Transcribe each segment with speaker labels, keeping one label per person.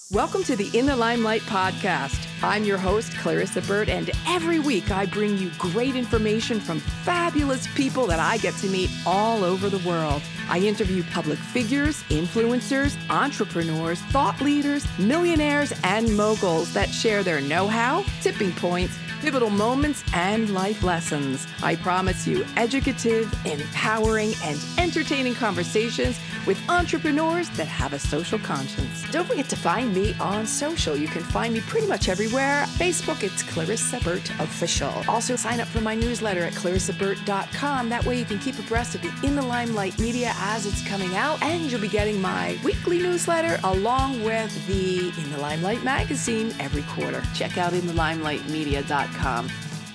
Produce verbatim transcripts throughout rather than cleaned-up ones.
Speaker 1: Welcome to the In the Limelight podcast. I'm your host, Clarissa Burt, and every week I bring you great information from fabulous people that I get to meet all over the world. I interview public figures, influencers, entrepreneurs, thought leaders, millionaires, and moguls that share their know-how, tipping points, pivotal moments, and life lessons. I promise you educative, empowering, and entertaining conversations with entrepreneurs that have a social conscience. Don't forget to find me on social. You can find me pretty much everywhere. Facebook, it's Clarissa Burt Official. Also, sign up for my newsletter at clarissa burt dot com. That way you can keep abreast of the In the Limelight media as it's coming out. And you'll be getting my weekly newsletter along with the In the Limelight magazine every quarter. Check out in the limelight media dot com.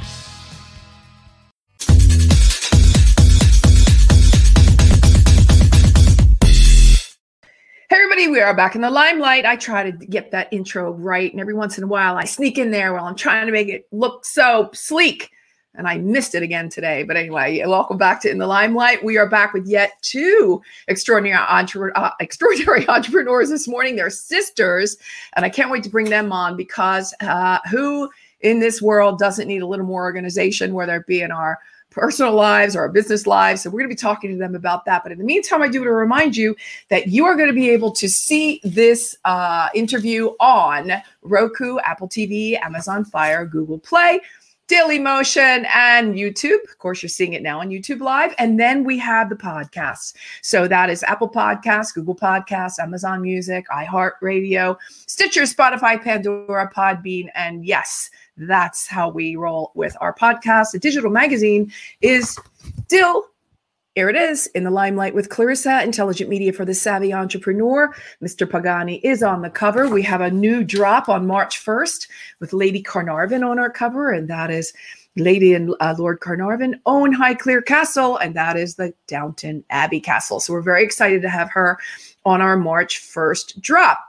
Speaker 1: Hey everybody, we are back in the limelight. I try to get that intro right, and every once in a while I sneak in there while I'm trying to make it look so sleek, and I missed it again today. But anyway, welcome back to In the Limelight. We are back with yet two extraordinary, entre- uh, extraordinary entrepreneurs this morning. They're sisters, and I can't wait to bring them on because uh, who in this world doesn't need a little more organization, whether it be in our personal lives or our business lives. So we're going to be talking to them about that. But in the meantime, I do want to remind you that you are going to be able to see this uh, interview on Roku, Apple T V, Amazon Fire, Google Play, Daily Motion, and YouTube. Of course, you're seeing it now on YouTube Live. And then we have the podcasts. So that is Apple Podcasts, Google Podcasts, Amazon Music, iHeartRadio, Stitcher, Spotify, Pandora, Podbean, and yes, that's how we roll with our podcast. The digital magazine is still, here it is, In the Limelight with Clarissa, intelligent media for the savvy entrepreneur. Mister Pagani is on the cover. We have a new drop on March first with Lady Carnarvon on our cover, and that is Lady and uh, Lord Carnarvon own Highclere Castle, and that is the Downton Abbey Castle. So we're very excited to have her on our March first drop.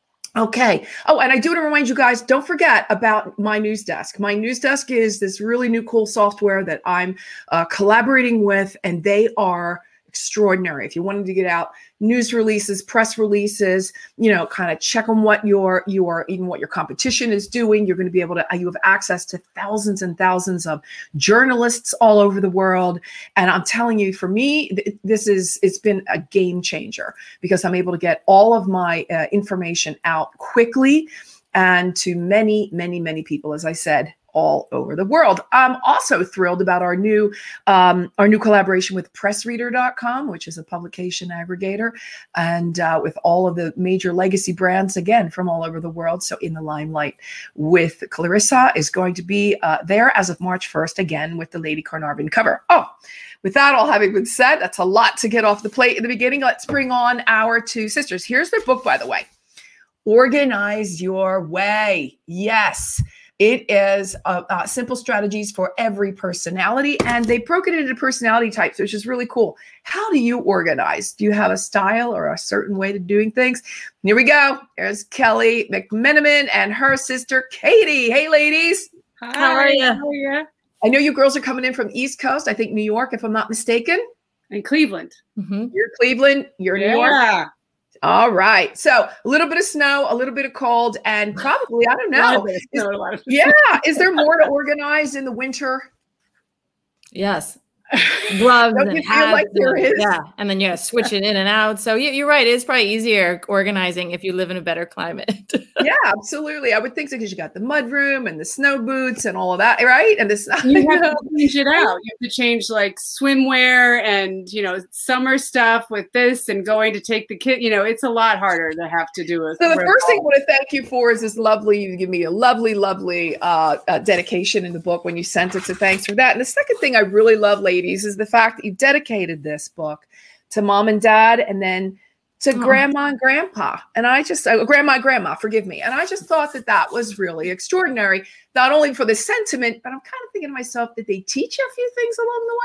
Speaker 1: Okay. Oh, and I do want to remind you guys, don't forget about my news desk. My news desk is this really new cool software that I'm uh, collaborating with, and they are extraordinary. If you wanted to get out news releases, press releases, you know, kind of check on what your, your, even what your competition is doing, you're going to be able to, you have access to thousands and thousands of journalists all over the world. And I'm telling you, for me, th- this is, it's been a game changer because I'm able to get all of my uh, information out quickly and to many, many, many people, as I said, all over the world. I'm also thrilled about our new um, our new collaboration with press reader dot com, which is a publication aggregator, and uh, with all of the major legacy brands, again, from all over the world. So In the Limelight with Clarissa is going to be uh, there as of March first, again, with the Lady Carnarvon cover. Oh, with that all having been said, that's a lot to get off the plate in the beginning. Let's bring on our two sisters. Here's their book, by the way. Organize Your Way. Yes. It is uh, uh, simple strategies for every personality, and they broke it into personality types, which is really cool. How do you organize? Do you have a style or a certain way to doing things? Here we go. There's Kelly McMenamin and her sister, Katie. Hey, ladies.
Speaker 2: Hi. How are you? How are you?
Speaker 1: I know you girls are coming in from East Coast. I think New York, if I'm not mistaken.
Speaker 2: And Cleveland.
Speaker 1: Mm-hmm. You're Cleveland. You're
Speaker 2: yeah.
Speaker 1: New York. All right. So a little bit of snow, a little bit of cold, and probably, I don't know. Is, snow, yeah. Is there more to organize in the winter?
Speaker 3: Yes. Gloves
Speaker 1: Don't
Speaker 3: and
Speaker 1: you feel
Speaker 3: hats.
Speaker 1: like there
Speaker 3: and,
Speaker 1: is?
Speaker 3: Yeah. And then you're switching in and out. So you, you're right. It's probably easier organizing if you live in a better climate.
Speaker 1: Yeah, absolutely. I would think so because you got the mud room and the snow boots and all of that, right? And this
Speaker 2: you have to change it out. You have to change like swimwear and, you know, summer stuff with this and going to take the kid. You know, it's a lot harder to have to do it.
Speaker 1: So the first thing I want to thank you for is this lovely, you give me a lovely, lovely uh, uh, dedication in the book when you sent it. So thanks for that. And the second thing I really love, ladies, is the fact that you've dedicated this book to mom and dad and then to oh. grandma and grandpa. And I just, uh, grandma and grandma, forgive me. And I just thought that that was really extraordinary, not only for the sentiment, but I'm kind of thinking to myself, did they teach you a few things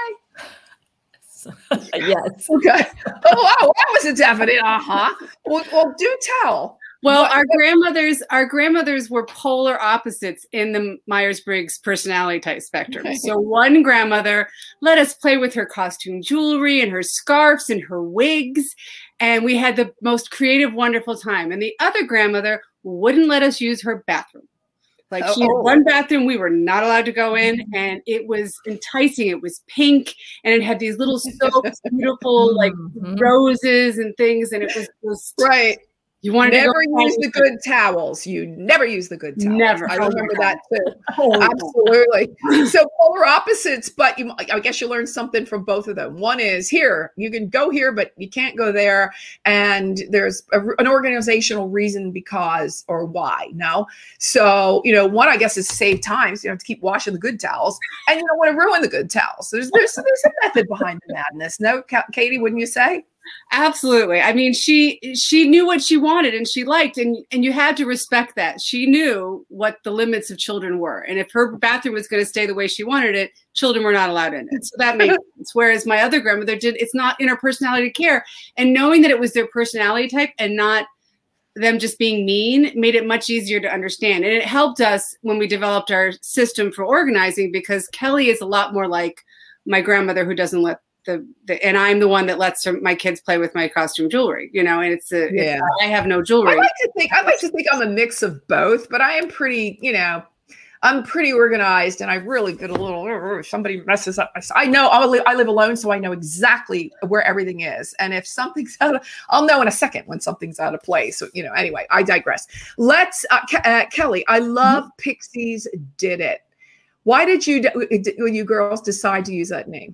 Speaker 1: along the way?
Speaker 3: Yes.
Speaker 1: Okay. Oh, wow. That was a definite uh-huh. Well, well, do tell.
Speaker 2: Well, what, our what, grandmothers, our grandmothers were polar opposites in the Myers-Briggs personality type spectrum. Okay. So one grandmother let us play with her costume jewelry and her scarves and her wigs. And we had the most creative, wonderful time. And the other grandmother wouldn't let us use her bathroom. Like she had
Speaker 1: Oh.
Speaker 2: one bathroom we were not allowed to go in, and it was enticing. It was pink, and it had these little soaps, beautiful like
Speaker 3: Mhm.
Speaker 2: roses and things, and it was just
Speaker 1: Right.
Speaker 2: you wanted
Speaker 1: Never
Speaker 2: to go
Speaker 1: use the good towels. You never use the good towels.
Speaker 2: Never.
Speaker 1: I
Speaker 2: Oh my
Speaker 1: remember
Speaker 2: God.
Speaker 1: that too.
Speaker 2: Oh, no.
Speaker 1: Absolutely. So polar opposites, but you, I guess you learned something from both of them. One is here, you can go here, but you can't go there. And there's a, an organizational reason because or why. No. So, you know, one, I guess, is save time. So you don't have to keep washing the good towels and you don't want to ruin the good towels. So there's, there's, there's a method behind the madness. No, Katie, wouldn't you say?
Speaker 2: Absolutely. I mean, she she knew what she wanted and she liked, and and you had to respect that. She knew what the limits of children were, and if her bathroom was going to stay the way she wanted it, children were not allowed in it. So that makes sense. Whereas my other grandmother did. It's not in her personality to care, and knowing that it was their personality type and not them just being mean made it much easier to understand. And it helped us when we developed our system for organizing, because Kelly is a lot more like my grandmother, who doesn't let The, the and I'm the one that lets my kids play with my costume jewelry, you know, and it's a,
Speaker 1: Yeah.
Speaker 2: it's, I have no jewelry.
Speaker 1: I like to think, I like to think I'm a mix of both, but I am pretty, you know, I'm pretty organized and I really get a little, somebody messes up. I know I live, I live alone, so I know exactly where everything is. And if something's out of, I'll know in a second when something's out of place. So, you know, anyway, I digress. Let's, uh, Ke- uh, Kelly, I love mm-hmm. Pixies Did It. Why did you, when you girls decide to use that name?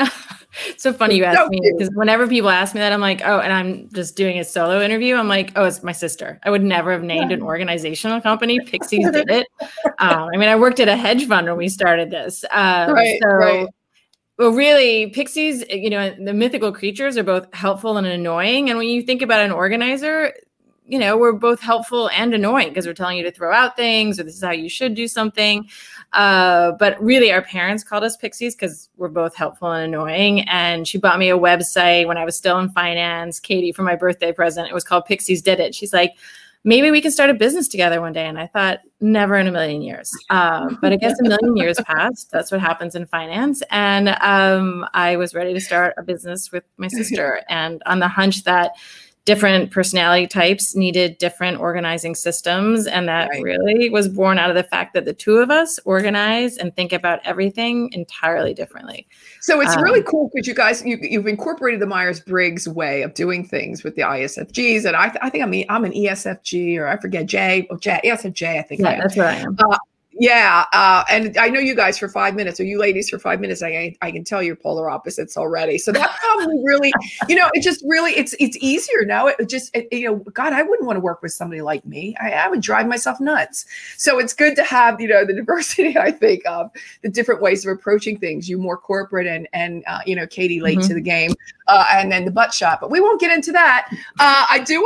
Speaker 3: So funny you asked me, because whenever people ask me that, I'm like, oh, and I'm just doing a solo interview. I'm like, oh, it's my sister. I would never have named an organizational company. Pixies Did It. Um, I mean, I worked at a hedge fund when we started this. Um,
Speaker 1: right,
Speaker 3: so,
Speaker 1: right.
Speaker 3: Well, really, pixies, you know, the mythical creatures are both helpful and annoying. And when you think about an organizer, you know, we're both helpful and annoying because we're telling you to throw out things or this is how you should do something. Uh, but really, our parents called us pixies because we're both helpful and annoying. And she bought me a website when I was still in finance, Katie, for my birthday present. It was called Pixies Did It. She's like, maybe we can start a business together one day. And I thought, never in a million years. Uh, but I guess a million years passed. That's what happens in finance. And um, I was ready to start a business with my sister. And on the hunch that different personality types needed different organizing systems. And that right. really was born out of the fact that the two of us organize and think about everything entirely differently.
Speaker 1: So it's
Speaker 3: um,
Speaker 1: really cool because you guys, you, you've incorporated the Myers-Briggs way of doing things with the I S F Gs. And I, th- I think I'm, I'm an E S F G, or I forget, J, oh, J, E S F J, I think.
Speaker 3: Yeah,
Speaker 1: I am.
Speaker 3: That's what I am.
Speaker 1: Uh, Yeah, uh, and I know you guys for five minutes, or you ladies for five minutes. I I can tell you're polar opposites already. So that probably really, you know, it just really, it's it's easier now. It just, it, you know, God, I wouldn't want to work with somebody like me. I, I would drive myself nuts. So it's good to have, you know, the diversity. I think of the different ways of approaching things. You more corporate, and and uh, you know, Katie late mm-hmm. to the game, uh, and then the butt shot. But we won't get into that. Uh, I do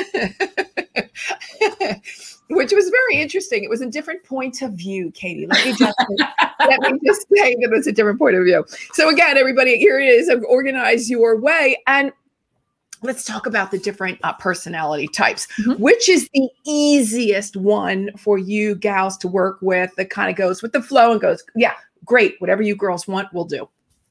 Speaker 1: want. Which was very interesting. It was a different point of view, Katie. Let me just let me just say that it's a different point of view. So again, everybody, here it is. Organize your way, and let's talk about the different uh, personality types. Mm-hmm. Which is the easiest one for you gals to work with? That kind of goes with the flow and goes, yeah, great. Whatever you girls want, we'll do.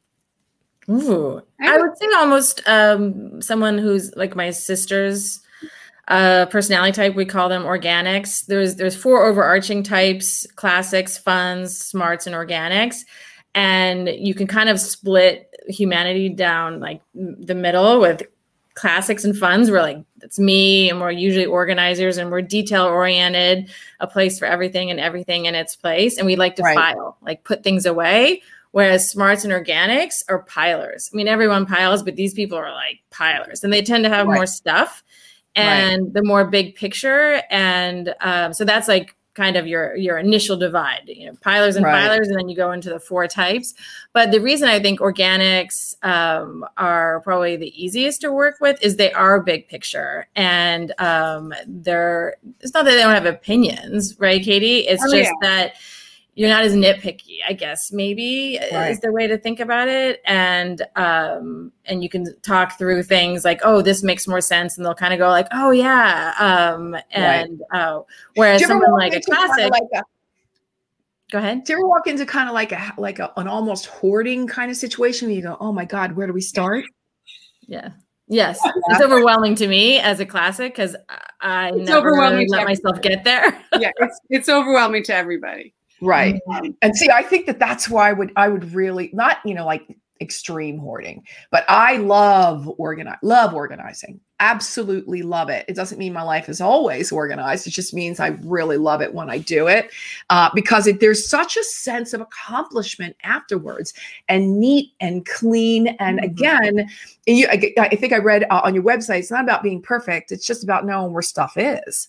Speaker 3: Ooh, I would say almost um, someone who's like my sister's. Uh, personality type, we call them organics. There's there's four overarching types: classics, funs, smarts, and organics. And you can kind of split humanity down like the middle with classics and funs. We're like, that's me, and we're usually organizers, and we're detail oriented, a place for everything and everything in its place. And we like to right. file, like put things away. Whereas smarts and organics are pilers. I mean, everyone piles, but these people are like pilers, and they tend to have right. more stuff. And right. the more big picture. And um, so that's like kind of your, your initial divide, you know, pilers and right. filers, and then you go into the four types. But the reason I think organics um, are probably the easiest to work with is they are big picture. And um, they're, it's not that they don't have opinions, right, Katie? It's oh, just yeah. that you're not as nitpicky, I guess, maybe right. is the way to think about it. And um, and you can talk through things like, oh, this makes more sense. And they'll kind of go like, oh, yeah. Um, and right. uh, whereas someone like a classic. Like a, go ahead.
Speaker 1: Do you ever walk into kind of like a like a, an almost hoarding kind of situation where you go, oh, my God, where do we start?
Speaker 3: Yeah. Yes, it's overwhelming to me as a classic because I
Speaker 2: it's
Speaker 3: never
Speaker 2: overwhelming
Speaker 3: let myself get there.
Speaker 2: Yeah, it's it's overwhelming to everybody.
Speaker 1: Right.
Speaker 2: Mm-hmm.
Speaker 1: And see, I think that that's why I would I would really not, you know, like extreme hoarding, but I love organize love organizing. Absolutely love it. It doesn't mean my life is always organized. It just means I really love it when I do it, uh, because it, there's such a sense of accomplishment afterwards, and neat and clean. And
Speaker 2: Mm-hmm.
Speaker 1: again, you, I, I think I read uh, on your website, it's not about being perfect. It's just about knowing where stuff is.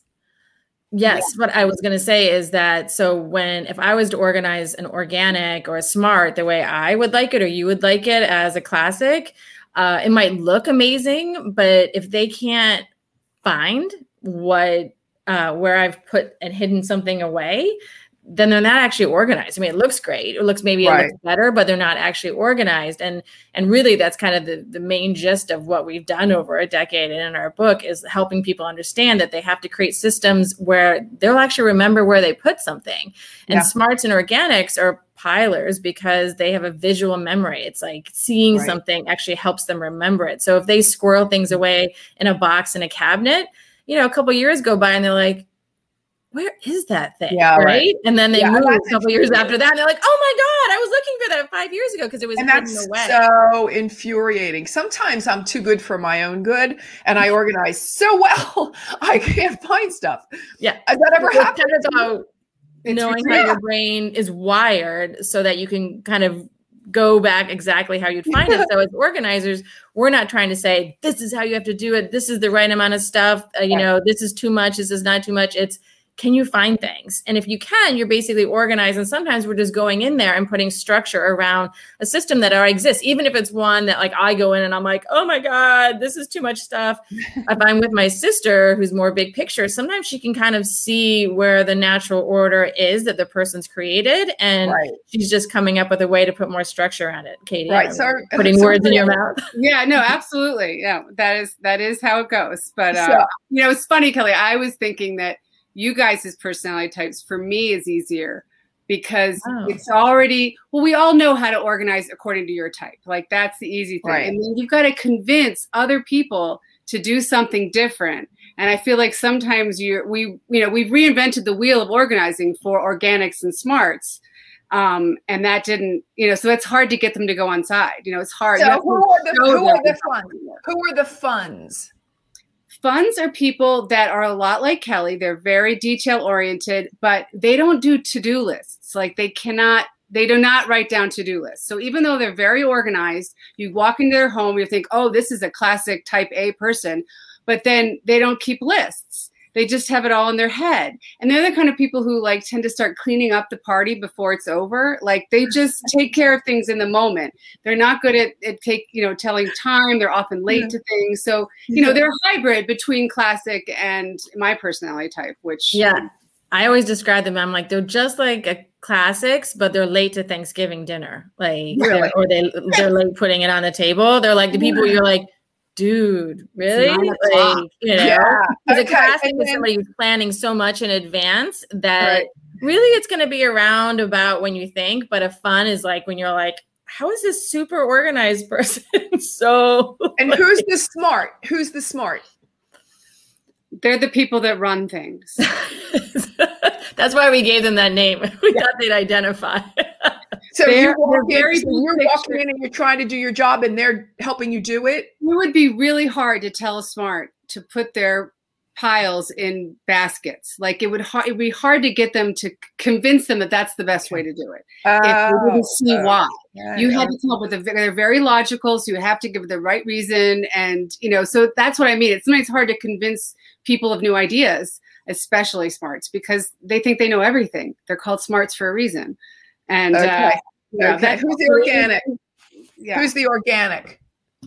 Speaker 3: Yes, yeah. What I was going to say is that, so when, if I was to organize an organic or a smart the way I would like it, or you would like it as a classic, uh, it might look amazing, but if they can't find what, uh, where I've put and hidden something away, then they're not actually organized. I mean, it looks great. It looks, maybe
Speaker 1: Right.
Speaker 3: it looks better, but they're not actually organized. And, and really that's kind of the, the main gist of what we've done over a decade. And in our book is helping people understand that they have to create systems where they'll actually remember where they put something. And
Speaker 1: Yeah.
Speaker 3: smarts and organics are pilers because they have a visual memory. It's like seeing
Speaker 1: Right.
Speaker 3: something actually helps them remember it. So if they squirrel things away in a box in a cabinet, you know, a couple of years go by and they're like, where is that thing?
Speaker 1: Yeah,
Speaker 3: right?
Speaker 1: right.
Speaker 3: And then they
Speaker 1: Yeah,
Speaker 3: move a
Speaker 1: that's
Speaker 3: couple years after that and they're like, oh my God, I was looking for that five years ago because it was
Speaker 1: And
Speaker 3: hidden
Speaker 1: that's
Speaker 3: away.
Speaker 1: so infuriating. Sometimes I'm too good for my own good, and I organize so well, I can't find stuff.
Speaker 3: Yeah.
Speaker 1: Has that ever
Speaker 3: It's
Speaker 1: happened?
Speaker 3: kind of about
Speaker 2: It's
Speaker 3: knowing
Speaker 2: really-
Speaker 3: how your brain is wired so that you can kind of go back exactly how you'd find it. So as organizers, we're not trying to say, this is how you have to do it. This is the right amount of stuff. Uh, you
Speaker 1: Right.
Speaker 3: know, this is too much. This is not too much. It's, can you find things? And if you can, you're basically organized. And sometimes we're just going in there and putting structure around a system that already exists, even if it's one that like I go in and I'm like, oh my God, this is too much stuff. If I'm with my sister, who's more big picture, sometimes she can kind of see where the natural order is that the person's created. And
Speaker 1: Right.
Speaker 3: she's just coming up with a way to put more structure on it. Katie,
Speaker 1: Right.
Speaker 3: I'm
Speaker 1: So
Speaker 3: putting
Speaker 1: so-
Speaker 3: words in your mouth.
Speaker 2: Yeah, no, absolutely. Yeah, that is that is how it goes. But uh,
Speaker 1: So-
Speaker 2: you know, it's funny, Kelly. I was thinking that you guys' personality types for me is easier because
Speaker 3: Oh.
Speaker 2: it's already, well, we all know how to organize according to your type. Like that's the easy thing.
Speaker 1: Right.
Speaker 2: And then you've got to convince other people to do something different. And I feel like sometimes you're, we, you know, we've reinvented the wheel of organizing for organics and smarts. Um, and that didn't, you know, so it's hard to get them to go on side. You know, it's hard. You
Speaker 1: So
Speaker 2: have to
Speaker 1: who are the,
Speaker 2: show
Speaker 1: who are
Speaker 2: them.
Speaker 1: the funds? Who are the funds?
Speaker 2: Funds are people that are a lot like Kelly. They're very detail oriented, but they don't do to-do lists. Like they cannot, they do not write down to-do lists. So even though they're very organized, you walk into their home, you think, oh, this is a classic type A person, but then they don't keep lists. They just have it all in their head. And they're the kind of people who like tend to start cleaning up the party before it's over. Like they just take care of things in the moment. They're not good at, at take, you know, telling time. They're often late
Speaker 1: Yeah.
Speaker 2: to things. So, you know, they're a hybrid between classic and my personality type, which
Speaker 3: Yeah. I always describe them. I'm like, they're just like a classics, but they're late to Thanksgiving dinner. Like,
Speaker 1: Really?
Speaker 3: they're- or they, they're late putting it on the table. They're like the people you're like, dude, really?
Speaker 2: nine
Speaker 3: Like,
Speaker 2: o'clock.
Speaker 3: you know,
Speaker 1: Yeah.
Speaker 3: because
Speaker 1: Okay,
Speaker 3: a classic
Speaker 1: and
Speaker 3: is
Speaker 1: then-
Speaker 3: somebody who's planning so much in advance that
Speaker 1: Right.
Speaker 3: really it's going to be around about when you think. But a fun is like when you're like, how is this super organized person so?
Speaker 1: And who's the smart? Who's the smart?
Speaker 2: they're the people that run things.
Speaker 3: That's why we gave them that name. We thought they'd identify.
Speaker 1: So
Speaker 2: They're-
Speaker 1: you walk
Speaker 2: they're very
Speaker 1: in, so you're
Speaker 2: big
Speaker 1: walking
Speaker 2: picture.
Speaker 1: in and you're trying to do your job and they're helping you do it.
Speaker 2: It would be really hard to tell a smart to put their piles in baskets. Like it would ha- it'd be hard to get them to c- convince them that that's the best way to do it. If they didn't see why. You had to come up with a, they're very logical, so you have to give the right reason. And, you know, so that's what I mean. It's sometimes it's hard to convince people of new ideas, especially smarts, because they think they know everything. They're called smarts for a reason. And,
Speaker 1: Okay.
Speaker 2: uh, you know,
Speaker 1: Okay.
Speaker 2: that-
Speaker 1: Who's the organic?
Speaker 2: Yeah.
Speaker 1: Who's the organic?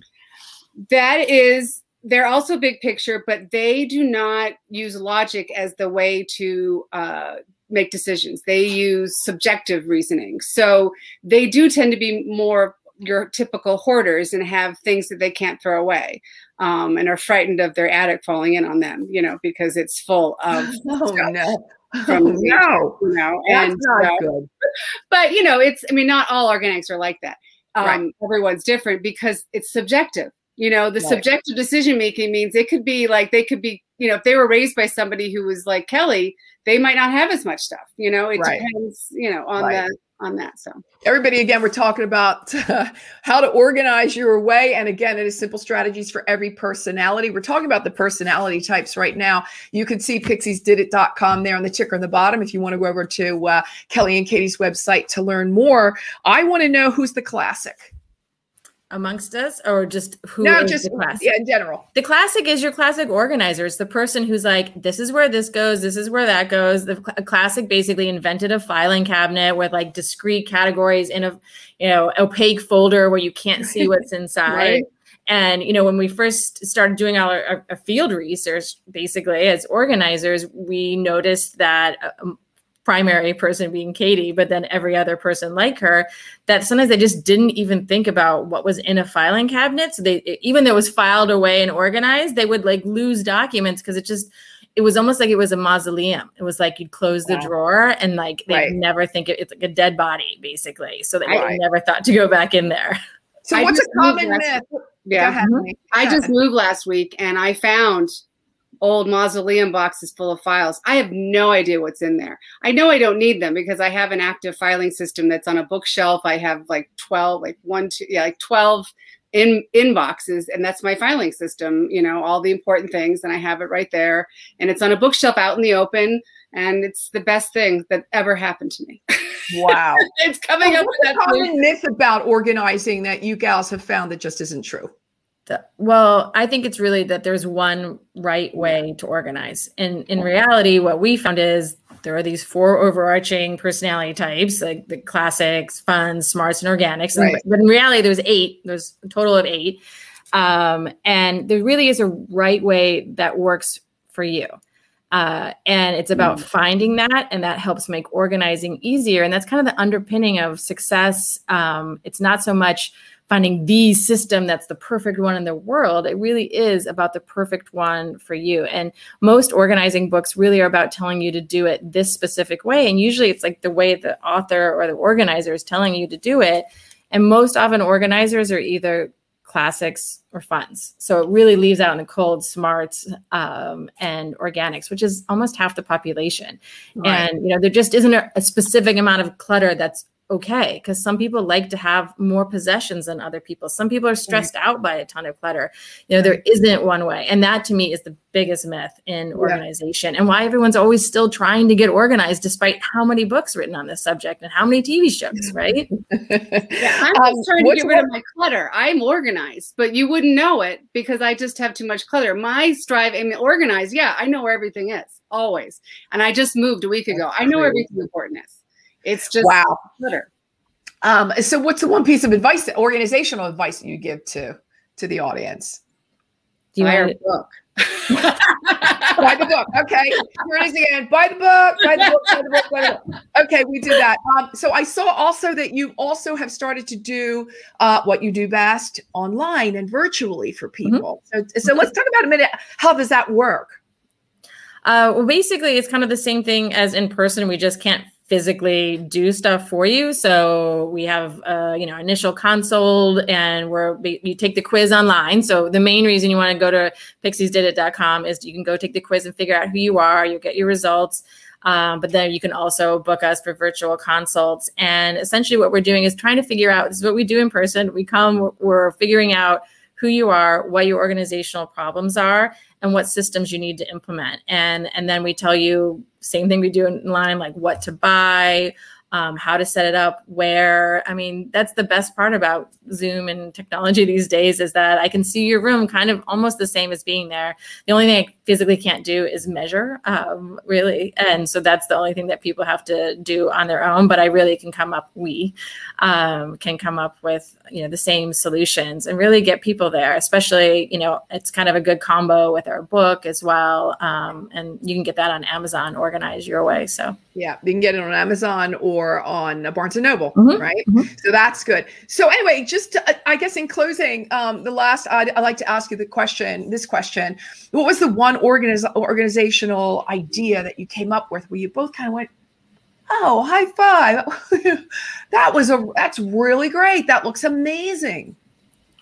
Speaker 2: That is, they're also big picture, but they do not use logic as the way to uh, make decisions. They use subjective reasoning. So they do tend to be more your typical hoarders and have things that they can't throw away, um, and are frightened of their attic falling in on them, you know, because it's full of
Speaker 1: Oh
Speaker 2: stuff
Speaker 1: no!
Speaker 2: from
Speaker 1: Oh, no,
Speaker 2: you know,
Speaker 1: that's
Speaker 2: and
Speaker 1: not
Speaker 2: uh,
Speaker 1: good.
Speaker 2: but you know, it's, I mean, not all organics are like that. Um,
Speaker 1: Right.
Speaker 2: Everyone's different because it's subjective. You know, the right. subjective decision making means it could be like they could be, you know, if they were raised by somebody who was like Kelly, they might not have as much stuff. You know, it right. depends, you know, on right. the on that. So
Speaker 1: everybody, again, we're talking about uh, how to organize your way. And again, it is simple strategies for every personality. We're talking about the personality types right now. You can see pixies did it dot com there on the ticker on the bottom. If you want to go over to uh, Kelly and Katie's website to learn more, I want to know who's the classic.
Speaker 3: Amongst us, or just who
Speaker 1: no,
Speaker 3: is
Speaker 1: just
Speaker 3: the classic?
Speaker 1: Yeah, in general.
Speaker 3: The classic is your classic organizer. It's the person who's like, this is where this goes, this is where that goes. The cl- classic basically invented a filing cabinet with like discrete categories in a, you know, opaque folder where you can't see what's inside. Right. And, you know, when we first started doing our, our, our field research, basically as organizers, we noticed that um, primary person being Katie, but then every other person like her, that sometimes they just didn't even think about what was in a filing cabinet. So they, even though it was filed away and organized, they would like lose documents because it just, it was almost like it was a mausoleum. It was like you'd close the wow. drawer and like they right. never think it, it's like a dead body basically. So they right. never thought to go back in there.
Speaker 1: So
Speaker 2: I
Speaker 1: what's a common myth?
Speaker 2: Yeah, mm-hmm. I just moved last week and I found old mausoleum boxes full of files. I have no idea what's in there. I know I don't need them because I have an active filing system that's on a bookshelf. I have like twelve, like one, two, yeah, like twelve in inboxes, and that's my filing system, you know, all the important things, and I have it right there. And it's on a bookshelf out in the open, and it's the best thing that ever happened to me.
Speaker 1: Wow.
Speaker 2: It's coming
Speaker 1: so
Speaker 2: up with that
Speaker 1: common myth about organizing that you gals have found that just isn't true.
Speaker 3: Well, I think it's really that there's one right way to organize. And in reality, what we found is there are these four overarching personality types, like the classics, fun, smarts, and organics. Right. And, but in reality, there's eight. There's a total of eight. Um, and there really is a right way that works for you. Uh, and it's about mm. finding that, and that helps make organizing easier. And that's kind of the underpinning of success. Um, it's not so much finding the system that's the perfect one in the world. It really is about the perfect one for you. And most organizing books really are about telling you to do it this specific way. And usually it's like the way the author or the organizer is telling you to do it. And most often organizers are either classics or funds. So it really leaves out in the cold smarts um, and organics, which is almost half the population. Right. And, you know, there just isn't a, a specific amount of clutter that's okay, because some people like to have more possessions than other people. Some people are stressed mm-hmm. out by a ton of clutter. You know, there isn't one way. And that to me is the biggest myth in organization yeah. and why everyone's always still trying to get organized despite how many books written on this subject and how many T V shows, right?
Speaker 2: yeah, I'm um, just trying to get rid of my clutter. I'm organized, but you wouldn't know it because I just have too much clutter. My strive and organized, yeah, I know where everything is, always. And I just moved a week ago. I know where everything important is. It's just
Speaker 1: wow.
Speaker 2: Twitter.
Speaker 1: Um, so what's the one piece of advice, organizational advice that you give to, to the audience?
Speaker 3: Do you
Speaker 2: buy
Speaker 3: want
Speaker 2: a book?
Speaker 1: Buy the book. Okay. Here it is again. Buy the book, buy the book, buy the book, buy the book. Okay. We did that. Um, so I saw also that you also have started to do uh, what you do best online and virtually for people. Mm-hmm. So, so let's talk about a minute. How does that work?
Speaker 3: Uh, well, basically it's kind of the same thing as in person. We just can't physically do stuff for you. So we have, uh, you know, initial consult, and we're, you take the quiz online. So the main reason you want to go to pixies did it dot com is you can go take the quiz and figure out who you are. You'll get your results. Um, but then you can also book us for virtual consults. And essentially what we're doing is trying to figure out, this is what we do in person. We come, we're figuring out who you are, what your organizational problems are, and what systems you need to implement. And, and then we tell you, same thing we do online, like what to buy, um, how to set it up, where. I mean, that's the best part about Zoom and technology these days, is that I can see your room kind of almost the same as being there. The only thing I physically can't do is measure, um, really. And so that's the only thing that people have to do on their own. But I really can come up, we um, can come up with, you know, the same solutions and really get people there, especially, you know, it's kind of a good combo with our book as well. Um, and you can get that on Amazon, Organize Your Way. So
Speaker 1: yeah, you can get it on Amazon or on Barnes and Noble,
Speaker 3: mm-hmm.
Speaker 1: right?
Speaker 3: Mm-hmm.
Speaker 1: So that's good. So anyway, just to, I guess in closing, um, the last, I'd, I'd like to ask you the question, this question, what was the one organiz- organizational idea that you came up with where you both kind of went, oh, high five. that was a, that's really great. That looks amazing.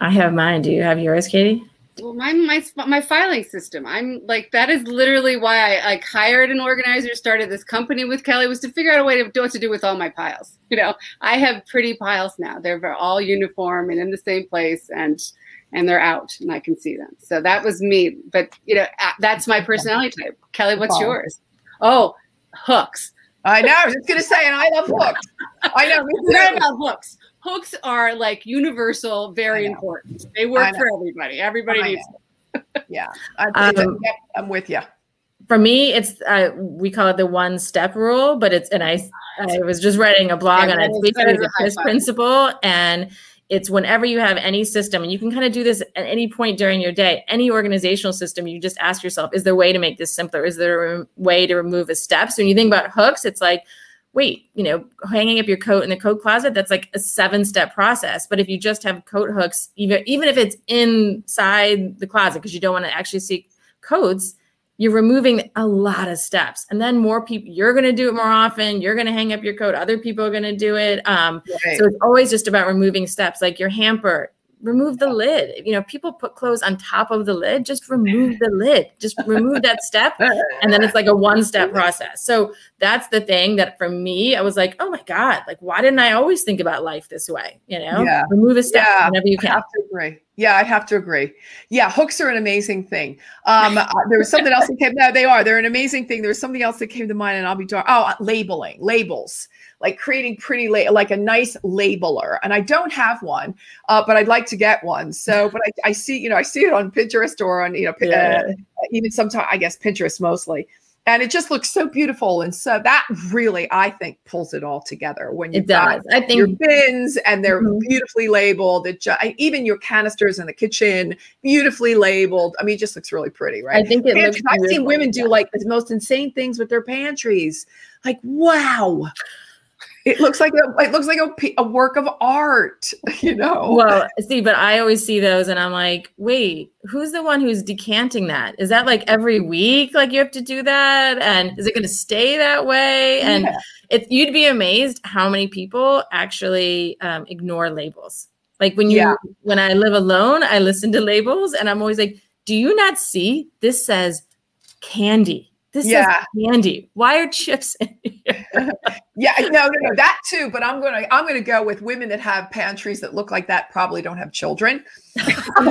Speaker 3: I have mine. Do you have yours, Katie?
Speaker 2: Well, my my my filing system. I'm like that is literally why I like hired an organizer, started this company with Kelly, was to figure out a way to do what to do with all my piles. You know, I have pretty piles now. They're all uniform and in the same place, and and they're out, and I can see them. So that was me. But you know, that's my personality type. Kelly, what's yours? Oh, hooks.
Speaker 1: I know. I was just gonna say, and I love hooks. I know.
Speaker 2: What about hooks? Hooks are like universal, very important. They work for everybody. Everybody I needs them.
Speaker 1: Yeah, I, um, I'm with you.
Speaker 3: For me, it's uh, we call it the one step rule, but it's and I I was just writing a blog yeah, on it. It's basically the KISS principle, and it's whenever you have any system, and you can kind of do this at any point during your day, any organizational system, you just ask yourself, is there a way to make this simpler? Is there a way to remove a step? So when you think about hooks, it's like, wait, you know, hanging up your coat in the coat closet, that's like a seven step process. But if you just have coat hooks, even, even if it's inside the closet, because you don't want to actually see coats, you're removing a lot of steps. And then more people, you're going to do it more often. You're going to hang up your coat. Other people are going to do it. Um, right. So it's always just about removing steps, like your hamper. Remove the lid. You know, people put clothes on top of the lid. Just remove the lid. Just remove that step. And then it's like a one step process. So that's the thing that for me, I was like, oh my God, like, why didn't I always think about life this way? You know,
Speaker 1: yeah.
Speaker 3: remove a step
Speaker 1: yeah.
Speaker 3: whenever you can.
Speaker 1: I have to agree. Yeah, I have to agree. Yeah, hooks are an amazing thing. Um, uh, there was something else that came. No, they are. They're an amazing thing. There was something else that came to mind, and I'll be dark. Oh, labeling, labels, like creating pretty, la- like a nice labeler. And I don't have one, uh, but I'd like to get one. So, but I, I see, you know, I see it on Pinterest or on, you know,
Speaker 3: yeah.
Speaker 1: uh, even sometimes, I guess Pinterest mostly. And it just looks so beautiful. And so that really, I think, pulls it all together when you've got
Speaker 3: I think
Speaker 1: your bins and they're
Speaker 3: mm-hmm.
Speaker 1: beautifully labeled. It ju- even your canisters in the kitchen, beautifully labeled. I mean, it just looks really pretty, right?
Speaker 3: I think it looks
Speaker 1: I've seen women
Speaker 3: yeah.
Speaker 1: do like the most insane things with their pantries. Like, wow. It looks like a, it looks like a, a work of art, you know?
Speaker 3: Well, see, but I always see those and I'm like, wait, who's the one who's decanting that? Is that like every week? Like you have to do that? And is it going to stay that way? And
Speaker 1: yeah.
Speaker 3: it, you'd be amazed how many people actually um, ignore labels. Like when you,
Speaker 1: yeah.
Speaker 3: when I live alone, I listen to labels and I'm always like, do you not see this says candy? This
Speaker 1: yeah.
Speaker 3: is candy. Why are chips in here?
Speaker 1: yeah, no, no, no, that too. But I'm gonna, I'm gonna go with women that have pantries that look like that. Probably don't have children. you know,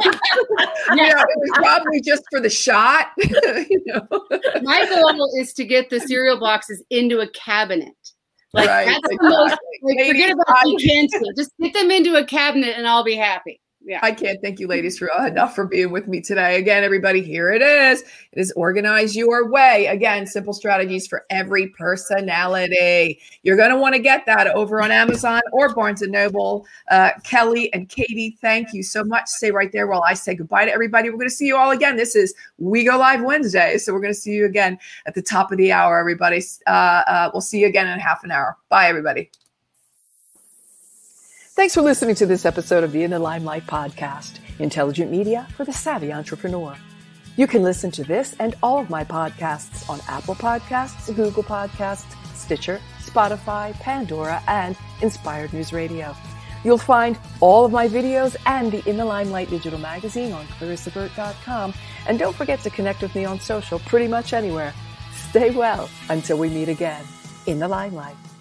Speaker 1: it was probably just for the shot. you know?
Speaker 2: My goal is to get the cereal boxes into a cabinet. Like,
Speaker 1: right,
Speaker 2: that's
Speaker 1: exactly.
Speaker 2: the most, like forget about decanting. Just get them into a cabinet, and I'll be happy. Yeah.
Speaker 1: I can't thank you ladies for uh, enough for being with me today. Again, everybody, here it is. It is Organize Your Way. Again, simple strategies for every personality. You're going to want to get that over on Amazon or Barnes and Noble. Uh, Kelly and Katie, thank you so much. Stay right there while I say goodbye to everybody. We're going to see you all again. This is We Go Live Wednesday. So we're going to see you again at the top of the hour, everybody. Uh, uh, we'll see you again in half an hour. Bye, everybody. Thanks for listening to this episode of the In the Limelight podcast, intelligent media for the savvy entrepreneur. You can listen to this and all of my podcasts on Apple Podcasts, Google Podcasts, Stitcher, Spotify, Pandora, and Inspired News Radio. You'll find all of my videos and the In the Limelight digital magazine on clarissa burt dot com. And don't forget to connect with me on social pretty much anywhere. Stay well until we meet again in the Limelight.